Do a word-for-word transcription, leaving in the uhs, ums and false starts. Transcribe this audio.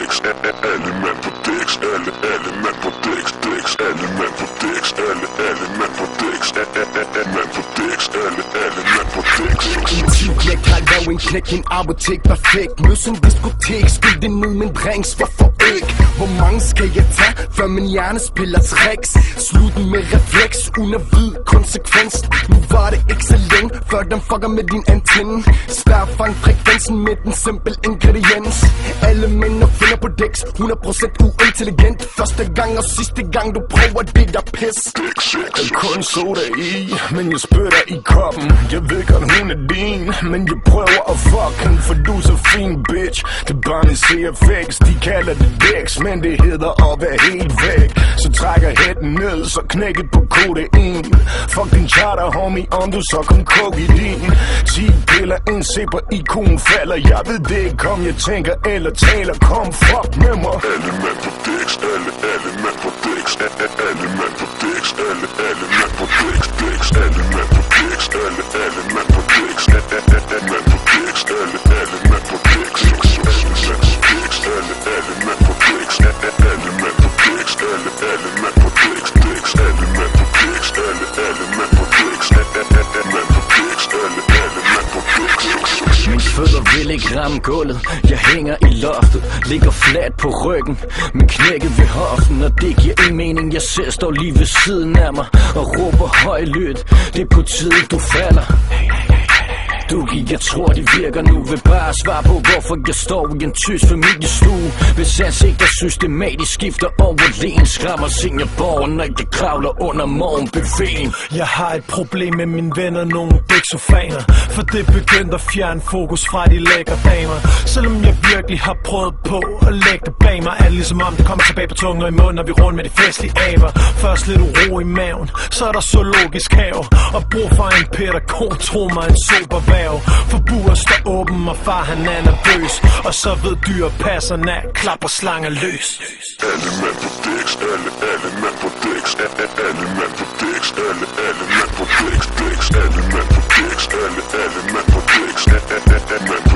dæks, alle mand på dæks, alle, alle mand på dæks, dæks, alle mand på dæks, alle, alle mand på dæks, mand på dæks, alle, alle mand på dæks. Intim knæk, har lavet en knæk, en apotek perfekt. Møs en diskotek, spil det ned, men drinks, hvorfor ikke? Hvor mange skal jeg tage, før min hjerne spiller tricks? Slutten med refleks, uden at vide konsekvens. Nu var det ikke så længe, før den fucker med din antenne. Svær fang frekvensen med den simple ingrediens. Alle mænd og finder på dæks, hundrede procent uintelligent. Første gang og sidste gang du prøver det der pis. Der er kun soda i, men jeg spytter i koppen. Jeg ved godt hun er din, men jeg prøver at fuck hende, for du er så fin bitch. Det er bare med C F X, de kalder det dæks, men det hedder at være helt væk. Så trækker hætten ned, så knækket på kodein. Fuck din charter homie, om du så kun coke i din. ti piller ind, se på I Q'en falder. Jeg ved det ikke, om jeg tænker eller taler. Kom fuck med mig. Alle mand på dæks, alle, alle mand på dæks, alle mand på dæks, alle, alle mand på dæks, dæks, alle mand på dæks, alle, alle mand på dæks, mand på dæks, alle, alle mand på dæks, alle, alle mand på dæks, alle mand på dæks, alle, alle mand på dæks, dæks, alle mand på dæks, alle, alle mand på dæks, mand på dæks, alle, alle mand på dæks. Mine fødder vil ikke ramme gulvet. Jeg hænger i loftet, ligger fladt på ryggen, men knækket ved hoften, og det giver ingen mening. Jeg selv står lige ved siden af mig og råber højlydt. Det er på tide du falder. Du, jeg tror de virker nu. Vil bare svare på hvorfor jeg står i en tysk familiestue. Hvis ansigter systematisk skifter over len, skræmmer seniorborgen, når jeg kravler under morgenbuffeten. Jeg har et problem med mine venner, nogle dæksofaner, for det begyndte at fjerne fokus fra de lækre damer. Selvom jeg virkelig har prøvet på at lægge det bag mig, er det ligesom om det kommer tilbage på tungen og i munden, når vi rundt med de festlige aber. Først lidt uro i maven, så er der zoologisk have, og brug for en pædagog, tro mig, en super værv. For buer står åben, og far han er nervøs, og så ved dyrepasserne klapper slanger løs. Alle mand på dæks, alle, alle mand på dæks, alle mand på dæks, alle, alle mand på dæks, dæks, alle mand på dæks, alle, alle mand på dæks, mand